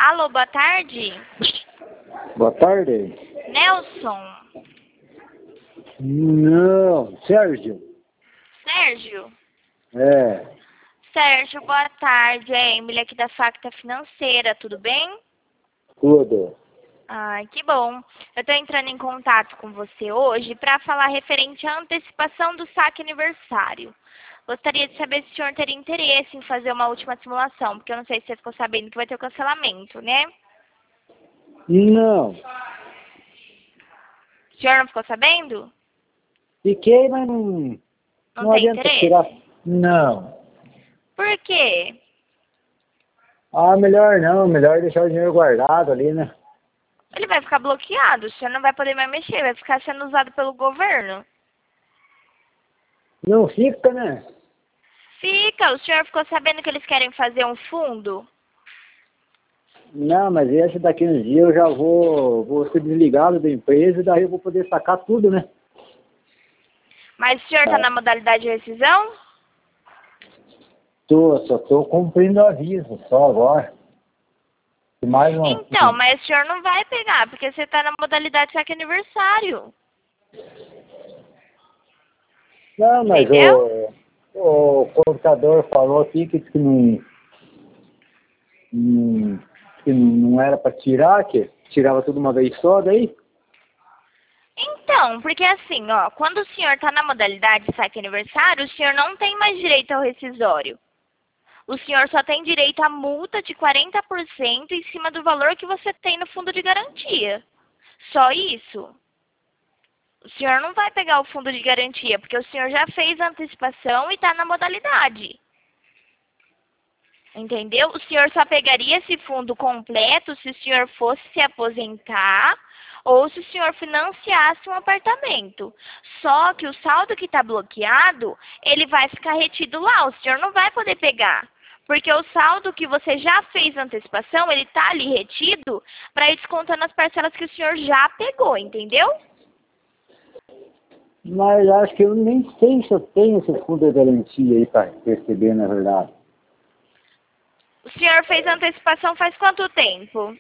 Alô, boa tarde. Boa tarde. Nelson. Não, Sérgio. Sérgio. É, Sérgio, boa tarde. É Emily aqui da Facta Financeira, tudo bem? tudo. Ai, que bom. Eu estou entrando em contato com você hoje para falar referente à antecipação do saque aniversário. Gostaria de saber se o senhor teria interesse em fazer uma última simulação, porque eu não sei se você ficou sabendo que vai ter o cancelamento, né? Não, O senhor não ficou sabendo? fiquei, mas não, Não não tem adianta interesse? tirar. Não. Por quê? Ah, melhor não, melhor deixar o dinheiro guardado ali, né? Ele vai ficar bloqueado, o senhor não vai poder mais mexer, vai ficar sendo usado pelo governo. Não fica, né? Fica, o senhor ficou sabendo que eles querem fazer um fundo? Não, mas esse daqui uns dias eu já vou ser desligado da empresa e daí eu vou poder sacar tudo, né? Mas o senhor está Tá. na modalidade de rescisão? Só tô cumprindo aviso, só agora. E mais uma. Então, mas o senhor não vai pegar, porque você está na modalidade saque aniversário. Não, mas Entendeu? o computador falou aqui que não, que não era para tirar, que tirava tudo uma vez só, daí? Então, porque assim, ó, quando o senhor está na modalidade saque aniversário, o senhor não tem mais direito ao rescisório. O senhor só tem direito à multa de 40% em cima do valor que você tem no fundo de garantia. Só isso. O senhor não vai pegar o fundo de garantia, porque o senhor já fez a antecipação e está na modalidade. Entendeu? O senhor só pegaria esse fundo completo se o senhor fosse se aposentar ou se o senhor financiasse um apartamento. Só que o saldo que está bloqueado, ele vai ficar retido lá. O senhor não vai poder pegar. Porque o saldo que você já fez na antecipação, ele está ali retido para ir descontando as parcelas que o senhor já pegou, entendeu? Mas acho que eu nem sei se eu tenho esse fundo de garantia aí para receber, na verdade. O senhor fez a antecipação faz quanto tempo?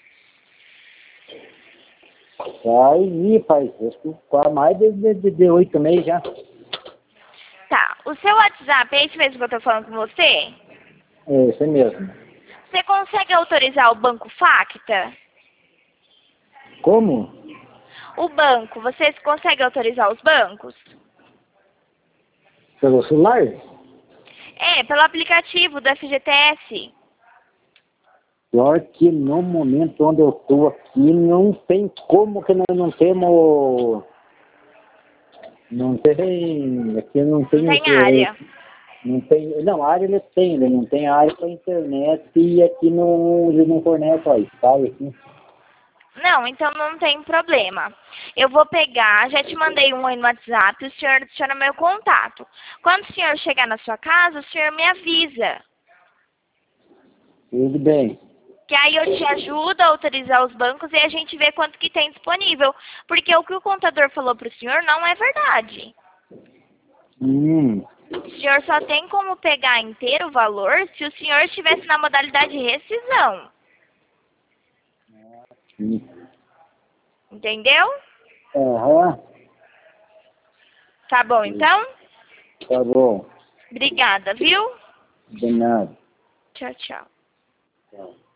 Aí, faz acho que quase mais de 8 meses já. Tá. O seu WhatsApp é esse mesmo que eu tô falando com você? É, esse mesmo. Você consegue autorizar o Banco Facta? Como? O banco, você consegue autorizar os bancos? Pelo celular? É, pelo aplicativo do FGTS. Pior que no momento onde eu estou aqui, não tem como que nós não temos. Não tem. Aqui não Não tem. tem área. Não tem. Não, área ele não tem área para internet e aqui não, ele não fornece Wi-Fi aqui. Não, então não tem problema. Eu vou pegar, já te mandei um aí no WhatsApp, o senhor adiciona meu contato. Quando o senhor chegar na sua casa, o senhor me avisa. Tudo bem. Que aí eu te ajudo a autorizar os bancos e a gente vê quanto que tem disponível. Porque o que o contador falou para o senhor não é verdade. O senhor só tem como pegar inteiro o valor se o senhor estivesse na modalidade de rescisão. Sim. Entendeu? Aham. Tá bom, então? Tá bom. Obrigada, viu? De nada. Tchau, tchau. Tchau.